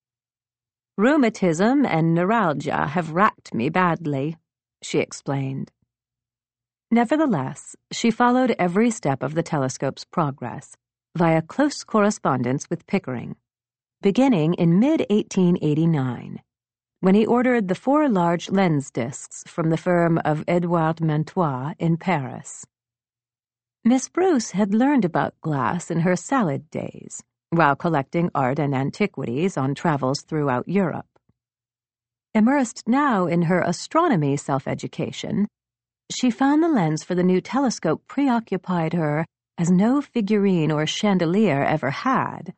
"Rheumatism and neuralgia have racked me badly," she explained. Nevertheless, she followed every step of the telescope's progress via close correspondence with Pickering, beginning in mid-1889, when he ordered the 4 large lens discs from the firm of Edouard Mantois in Paris. Miss Bruce had learned about glass in her salad days, while collecting art and antiquities on travels throughout Europe. Immersed now in her astronomy self-education, she found the lens for the new telescope preoccupied her as no figurine or chandelier ever had.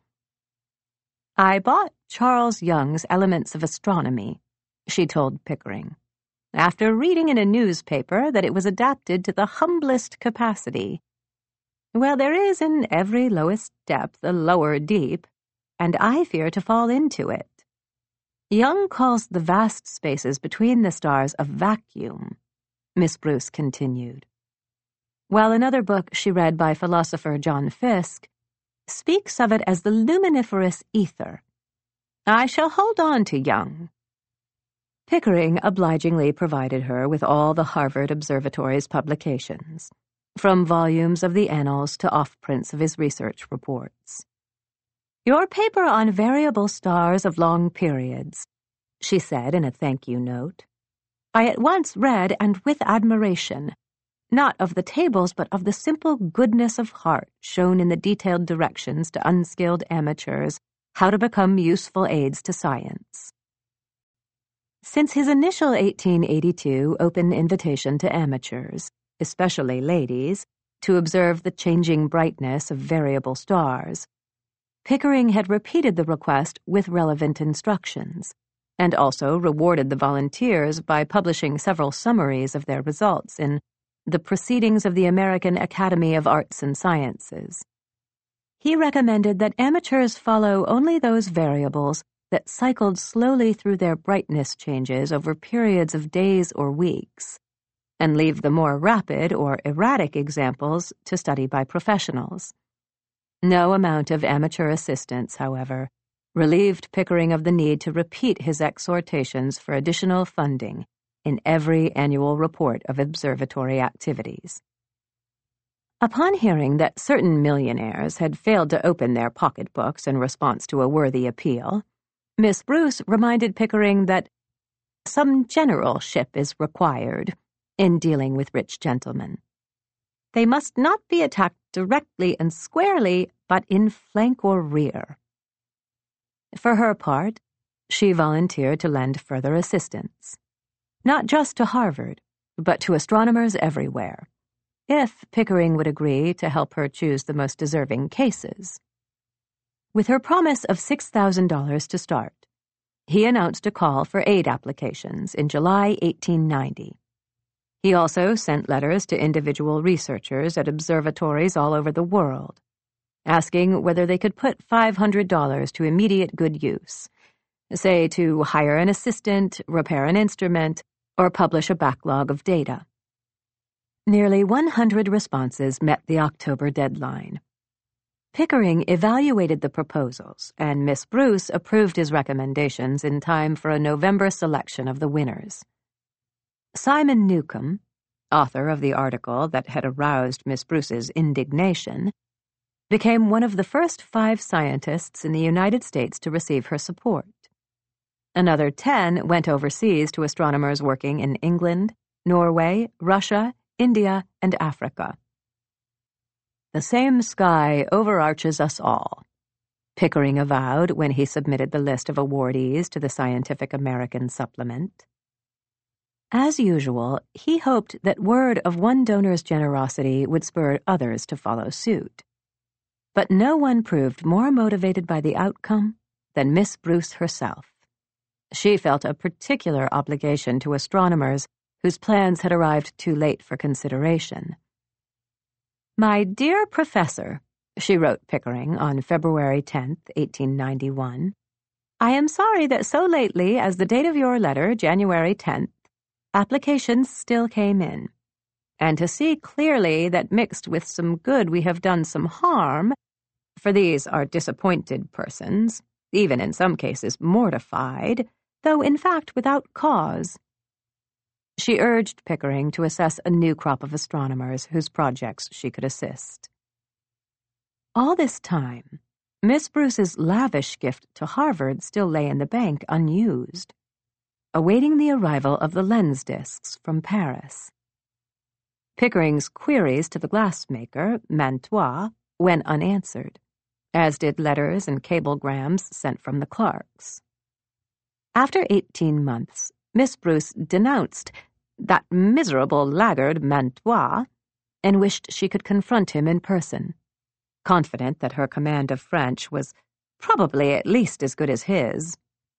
"I bought Charles Young's Elements of Astronomy," she told Pickering, "after reading in a newspaper that it was adapted to the humblest capacity. Well, there is in every lowest depth a lower deep, and I fear to fall into it. Young calls the vast spaces between the stars a vacuum," Miss Bruce continued, while another book she read by philosopher John Fiske speaks of it as the luminiferous ether. I shall hold on to Young. Pickering obligingly provided her with all the Harvard Observatory's publications, from volumes of the Annals to offprints of his research reports. "Your paper on variable stars of long periods," she said in a thank-you note, "I at once read and with admiration, not of the tables but of the simple goodness of heart shown in the detailed directions to unskilled amateurs how to become useful aids to science." Since his initial 1882 open invitation to amateurs, especially ladies, to observe the changing brightness of variable stars, Pickering had repeated the request with relevant instructions, and also rewarded the volunteers by publishing several summaries of their results in the Proceedings of the American Academy of Arts and Sciences. He recommended that amateurs follow only those variables that cycled slowly through their brightness changes over periods of days or weeks, and leave the more rapid or erratic examples to study by professionals. No amount of amateur assistance, however, relieved Pickering of the need to repeat his exhortations for additional funding in every annual report of observatory activities. Upon hearing that certain millionaires had failed to open their pocketbooks in response to a worthy appeal, Miss Bruce reminded Pickering that some generalship is required in dealing with rich gentlemen. They must not be attacked directly and squarely, but in flank or rear. For her part, she volunteered to lend further assistance, not just to Harvard, but to astronomers everywhere, if Pickering would agree to help her choose the most deserving cases. With her promise of $6,000 to start, he announced a call for aid applications in July 1890. He also sent letters to individual researchers at observatories all over the world, asking whether they could put $500 to immediate good use, say to hire an assistant, repair an instrument, or publish a backlog of data. Nearly 100 responses met the October deadline. Pickering evaluated the proposals, and Miss Bruce approved his recommendations in time for a November selection of the winners. Simon Newcomb, author of the article that had aroused Miss Bruce's indignation, became one of the first 5 scientists in the United States to receive her support. Another 10 went overseas to astronomers working in England, Norway, Russia, India, and Africa. The same sky overarches us all, Pickering avowed when he submitted the list of awardees to the Scientific American supplement. As usual, he hoped that word of one donor's generosity would spur others to follow suit. But no one proved more motivated by the outcome than Miss Bruce herself. She felt a particular obligation to astronomers whose plans had arrived too late for consideration. "My dear Professor," she wrote Pickering on February 10, 1891, "I am sorry that so lately as the date of your letter, January 10th, applications still came in, and to see clearly that mixed with some good we have done some harm, for these are disappointed persons, even in some cases mortified, though in fact without cause." She urged Pickering to assess a new crop of astronomers whose projects she could assist. All this time, Miss Bruce's lavish gift to Harvard still lay in the bank unused, awaiting the arrival of the lens discs from Paris. Pickering's queries to the glassmaker, Mantois, went unanswered, as did letters and cablegrams sent from the Clarks. After 18 months, Miss Bruce denounced that miserable laggard Mantois and wished she could confront him in person, confident that her command of French was probably at least as good as his.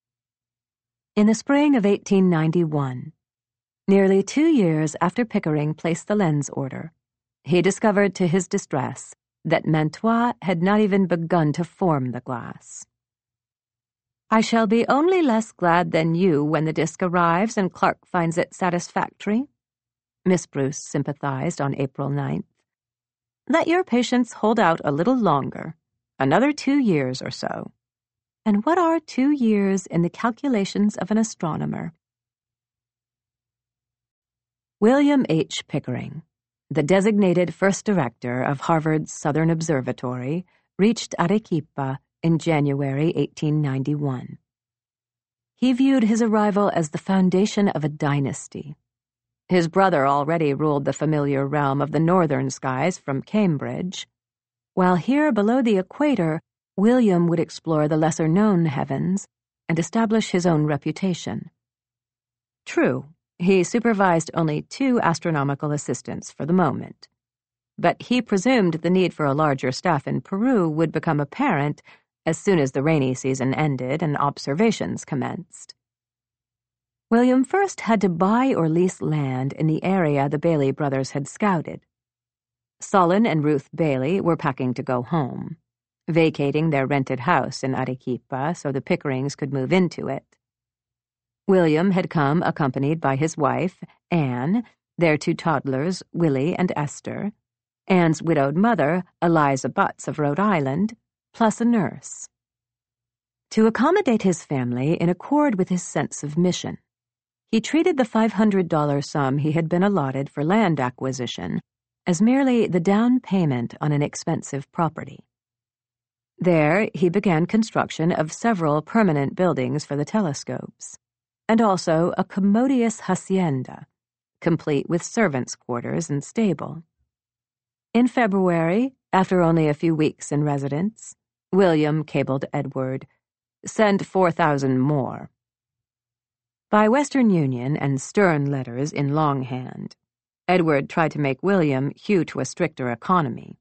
In the spring of 1891, nearly 2 years after Pickering placed the lens order, he discovered to his distress that Mantois had not even begun to form the glass. "I shall be only less glad than you when the disc arrives and Clark finds it satisfactory," Miss Bruce sympathized on April 9th. "Let your patience hold out a little longer, another 2 years or so. And what are 2 years in the calculations of an astronomer?" William H. Pickering, the designated first director of Harvard's Southern Observatory, reached Arequipa in January 1891. He viewed his arrival as the foundation of a dynasty. His brother already ruled the familiar realm of the northern skies from Cambridge, while here below the equator, William would explore the lesser-known heavens and establish his own reputation. True, he supervised only 2 astronomical assistants for the moment, but he presumed the need for a larger staff in Peru would become apparent as soon as the rainy season ended and observations commenced. William first had to buy or lease land in the area the Bailey brothers had scouted. Solon and Ruth Bailey were packing to go home, vacating their rented house in Arequipa so the Pickerings could move into it. William had come accompanied by his wife, Anne, their two toddlers, Willie and Esther, Anne's widowed mother, Eliza Butts of Rhode Island, plus a nurse. To accommodate his family in accord with his sense of mission, he treated the $500 sum he had been allotted for land acquisition as merely the down payment on an expensive property. There, he began construction of several permanent buildings for the telescopes, and also a commodious hacienda, complete with servants' quarters and stable. In February, after only a few weeks in residence, William cabled Edward, "Send 4,000 more." By Western Union and stern letters in longhand, Edward tried to make William hew to a stricter economy.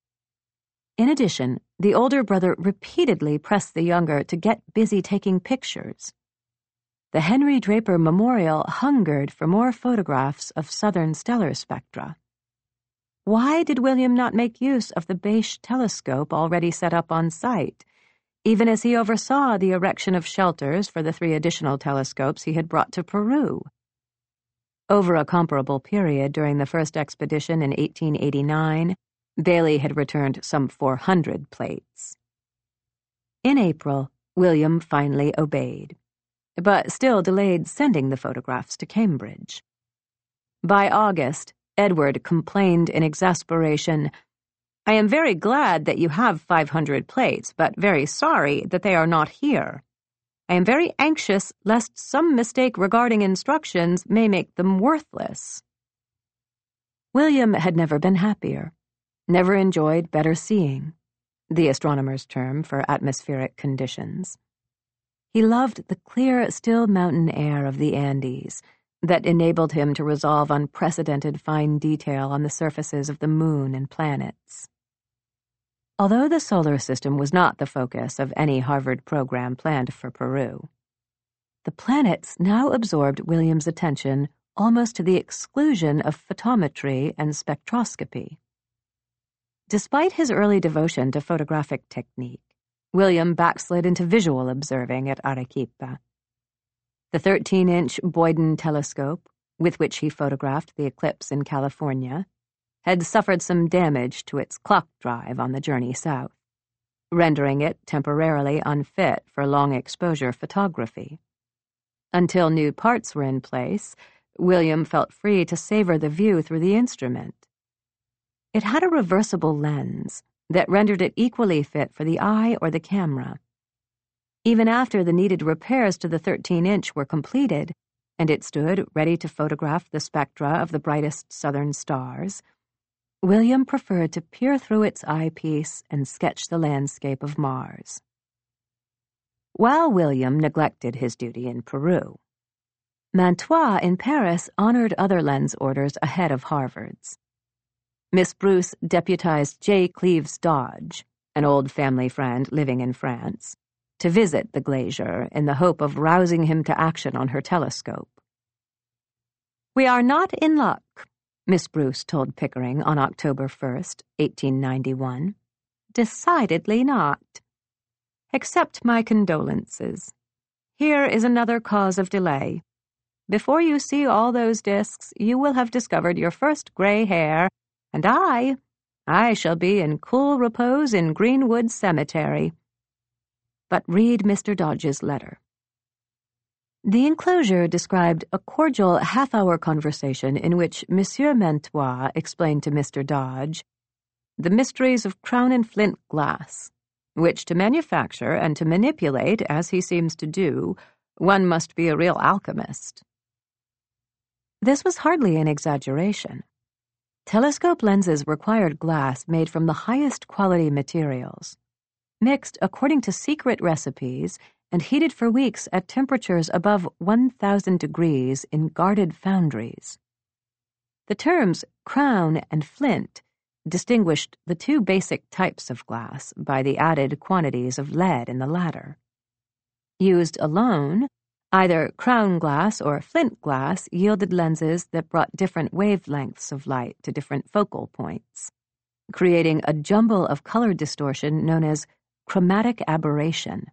In addition, the older brother repeatedly pressed the younger to get busy taking pictures. The Henry Draper Memorial hungered for more photographs of southern stellar spectra. Why did William not make use of the Bache telescope already set up on site, even as he oversaw the erection of shelters for the 3 additional telescopes he had brought to Peru? Over a comparable period during the first expedition in 1889, Bailey had returned some 400 plates. In April, William finally obeyed, but still delayed sending the photographs to Cambridge. By August, Edward complained in exasperation, "I am very glad that you have 500 plates, but very sorry that they are not here. I am very anxious lest some mistake regarding instructions may make them worthless." William had never been happier, never enjoyed better seeing, the astronomer's term for atmospheric conditions. He loved the clear, still mountain air of the Andes that enabled him to resolve unprecedented fine detail on the surfaces of the moon and planets. Although the solar system was not the focus of any Harvard program planned for Peru, the planets now absorbed William's attention almost to the exclusion of photometry and spectroscopy. Despite his early devotion to photographic technique, William backslid into visual observing at Arequipa. The 13-inch Boyden telescope, with which he photographed the eclipse in California, had suffered some damage to its clock drive on the journey south, rendering it temporarily unfit for long-exposure photography. Until new parts were in place, William felt free to savor the view through the instrument. It had a reversible lens that rendered it equally fit for the eye or the camera. Even after the needed repairs to the 13-inch were completed, and it stood ready to photograph the spectra of the brightest southern stars, William preferred to peer through its eyepiece and sketch the landscape of Mars. While William neglected his duty in Peru, Mantois in Paris honored other lens orders ahead of Harvard's. Miss Bruce deputized J. Cleves Dodge, an old family friend living in France, to visit the glazier in the hope of rousing him to action on her telescope. "We are not in luck," Miss Bruce told Pickering on October 1st, 1891. "Decidedly not. Accept my condolences. Here is another cause of delay. Before you see all those discs, you will have discovered your first gray hair, and I shall be in cool repose in Greenwood Cemetery." But read Mr. Dodge's letter. The enclosure described a cordial half-hour conversation in which Monsieur Mantois explained to Mr. Dodge the mysteries of crown and flint glass, which to manufacture and to manipulate, as he seems to do, one must be a real alchemist. This was hardly an exaggeration. Telescope lenses required glass made from the highest quality materials, mixed according to secret recipes and heated for weeks at temperatures above 1,000 degrees in guarded foundries. The terms crown and flint distinguished the two basic types of glass by the added quantities of lead in the latter. Used alone, either crown glass or flint glass yielded lenses that brought different wavelengths of light to different focal points, creating a jumble of color distortion known as chromatic aberration.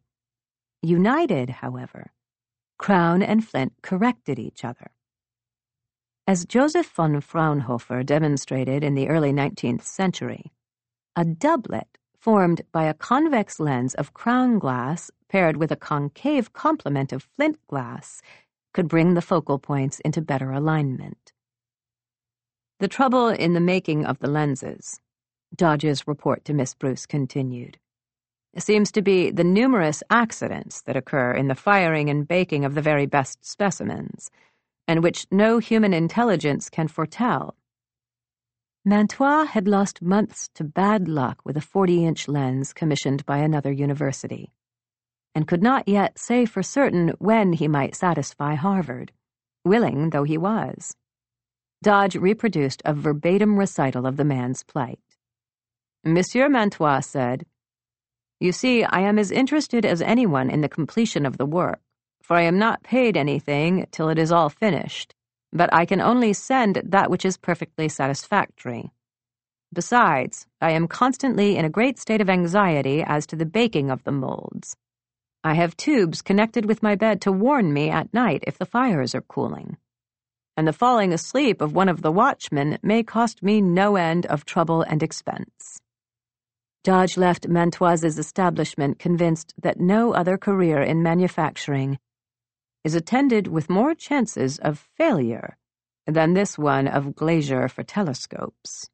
United, however, crown and flint corrected each other. As Joseph von Fraunhofer demonstrated in the early 19th century, a doublet formed by a convex lens of crown glass paired with a concave complement of flint glass could bring the focal points into better alignment. The trouble in the making of the lenses, Dodge's report to Miss Bruce continued, seems to be the numerous accidents that occur in the firing and baking of the very best specimens, and which no human intelligence can foretell. Mantois had lost months to bad luck with a 40-inch lens commissioned by another university, and could not yet say for certain when he might satisfy Harvard, willing though he was. Dodge reproduced a verbatim recital of the man's plight. Monsieur Mantois said, "You see, I am as interested as anyone in the completion of the work, for I am not paid anything till it is all finished, but I can only send that which is perfectly satisfactory. Besides, I am constantly in a great state of anxiety as to the baking of the molds. I have tubes connected with my bed to warn me at night if the fires are cooling. And the falling asleep of one of the watchmen may cost me no end of trouble and expense." Dodge left Mantois's establishment convinced that no other career in manufacturing is attended with more chances of failure than this one of glazier for telescopes.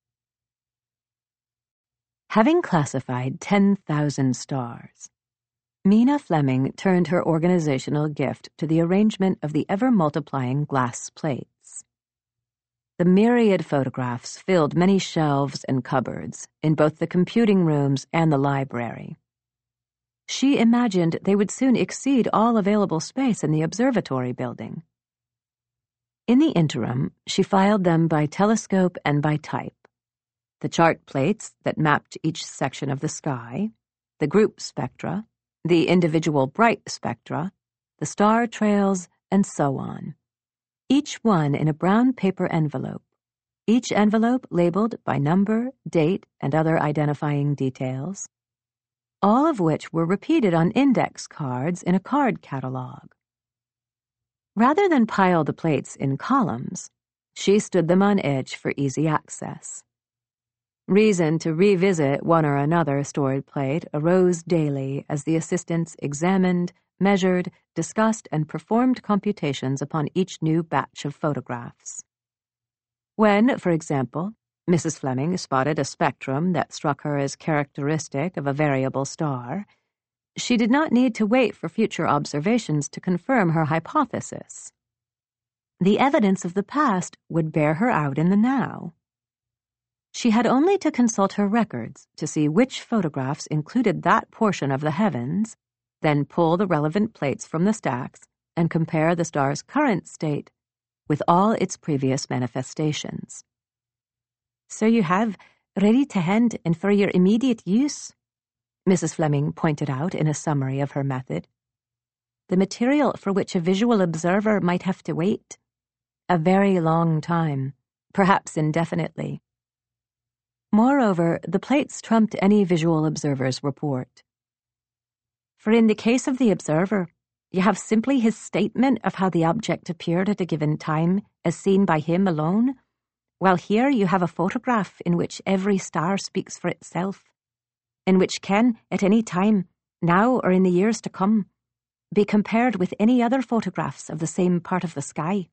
Having classified 10,000 stars, Mina Fleming turned her organizational gift to the arrangement of the ever-multiplying glass plates. The myriad photographs filled many shelves and cupboards in both the computing rooms and the library. She imagined they would soon exceed all available space in the observatory building. In the interim, she filed them by telescope and by type: the chart plates that mapped each section of the sky, the group spectra, the individual bright spectra, the star trails, and so on, each one in a brown paper envelope, each envelope labeled by number, date, and other identifying details, all of which were repeated on index cards in a card catalog. Rather than pile the plates in columns, she stood them on edge for easy access. Reason to revisit one or another stored plate arose daily as the assistants examined, measured, discussed, and performed computations upon each new batch of photographs. When, for example, Mrs. Fleming spotted a spectrum that struck her as characteristic of a variable star, she did not need to wait for future observations to confirm her hypothesis. The evidence of the past would bear her out in the now. She had only to consult her records to see which photographs included that portion of the heavens, then pull the relevant plates from the stacks and compare the star's current state with all its previous manifestations. "So you have, ready to hand and for your immediate use," Mrs. Fleming pointed out in a summary of her method, "the material for which a visual observer might have to wait a very long time, perhaps indefinitely." Moreover, the plates trumped any visual observer's report. For in the case of the observer, you have simply his statement of how the object appeared at a given time as seen by him alone, while here you have a photograph in which every star speaks for itself, and which can, at any time, now or in the years to come, be compared with any other photographs of the same part of the sky.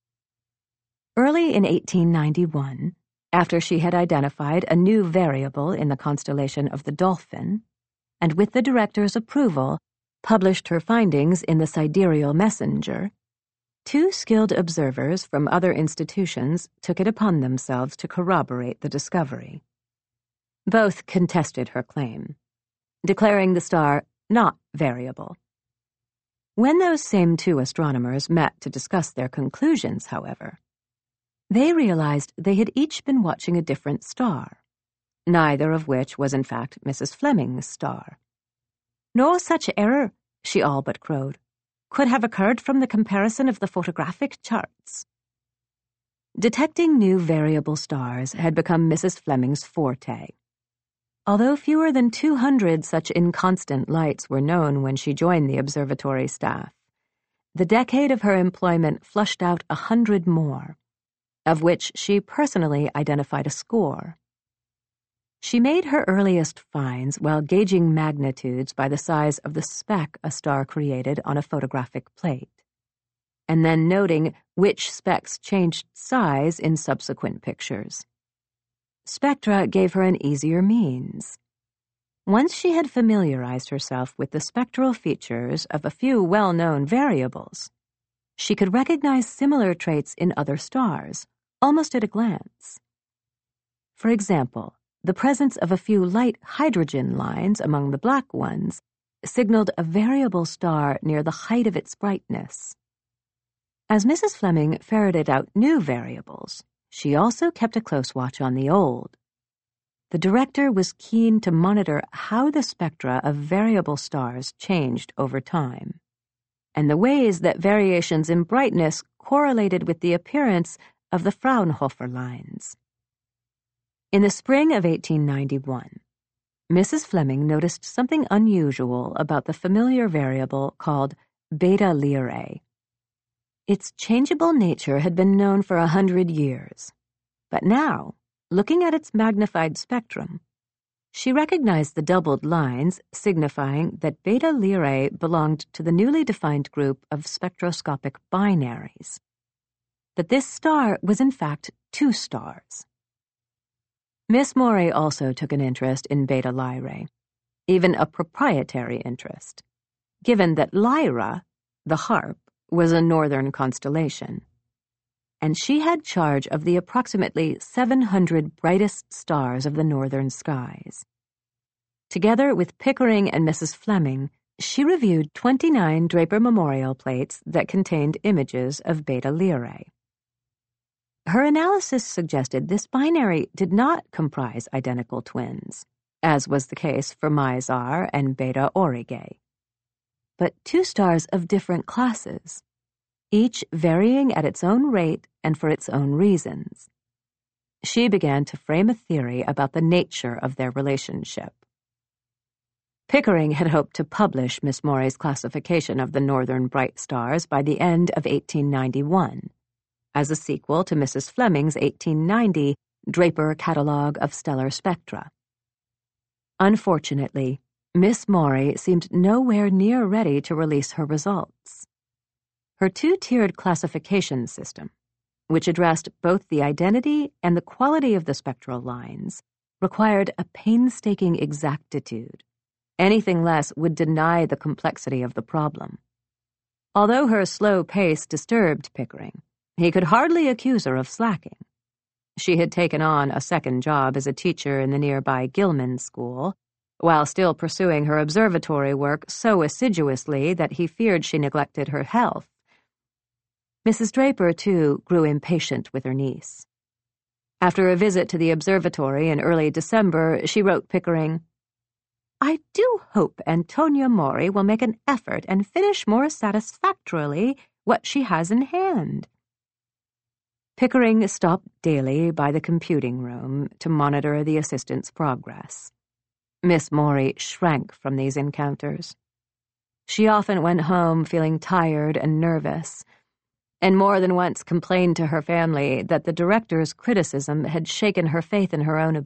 Early in 1891, after she had identified a new variable in the constellation of the Dolphin, and with the director's approval, published her findings in the Sidereal Messenger, two skilled observers from other institutions took it upon themselves to corroborate the discovery. Both contested her claim, declaring the star not variable. When those same two astronomers met to discuss their conclusions, however, they realized they had each been watching a different star, neither of which was in fact Mrs. Fleming's star. "No such error," she all but crowed, "could have occurred from the comparison of the photographic charts." Detecting new variable stars had become Mrs. Fleming's forte. Although fewer than 200 such inconstant lights were known when she joined the observatory staff, the decade of her employment flushed out 100 more, of which she personally identified a score. She made her earliest finds while gauging magnitudes by the size of the speck a star created on a photographic plate, and then noting which specks changed size in subsequent pictures. Spectra gave her an easier means. Once she had familiarized herself with the spectral features of a few well-known variables, she could recognize similar traits in other stars, almost at a glance. For example, the presence of a few light hydrogen lines among the black ones signaled a variable star near the height of its brightness. As Mrs. Fleming ferreted out new variables, she also kept a close watch on the old. The director was keen to monitor how the spectra of variable stars changed over time, and the ways that variations in brightness correlated with the appearance of the Fraunhofer lines. In the spring of 1891, Mrs. Fleming noticed something unusual about the familiar variable called Beta Lyrae. Its changeable nature had been known for 100 years, but now, looking at its magnified spectrum, she recognized the doubled lines signifying that Beta Lyrae belonged to the newly defined group of spectroscopic binaries. But this star was in fact two stars. Miss Maury also took an interest in Beta Lyrae, even a proprietary interest, given that Lyra, the harp, was a northern constellation, and she had charge of the approximately 700 brightest stars of the northern skies. Together with Pickering and Mrs. Fleming, she reviewed 29 Draper Memorial plates that contained images of Beta Lyrae. Her analysis suggested this binary did not comprise identical twins, as was the case for Mizar and Beta Aurigae, but two stars of different classes, each varying at its own rate and for its own reasons. She began to frame a theory about the nature of their relationship. Pickering had hoped to publish Miss Maury's classification of the northern bright stars by the end of 1891, as a sequel to Mrs. Fleming's 1890 Draper Catalogue of Stellar Spectra. Unfortunately, Miss Maury seemed nowhere near ready to release her results. Her two-tiered classification system, which addressed both the identity and the quality of the spectral lines, required a painstaking exactitude. Anything less would deny the complexity of the problem. Although her slow pace disturbed Pickering, he could hardly accuse her of slacking. She had taken on a second job as a teacher in the nearby Gilman School, while still pursuing her observatory work so assiduously that he feared she neglected her health. Mrs. Draper, too, grew impatient with her niece. After a visit to the observatory in early December, she wrote Pickering, "I do hope Antonia Maury will make an effort and finish more satisfactorily what she has in hand." Pickering stopped daily by the computing room to monitor the assistant's progress. Miss Maury shrank from these encounters. She often went home feeling tired and nervous, and more than once complained to her family that the director's criticism had shaken her faith in her own ability.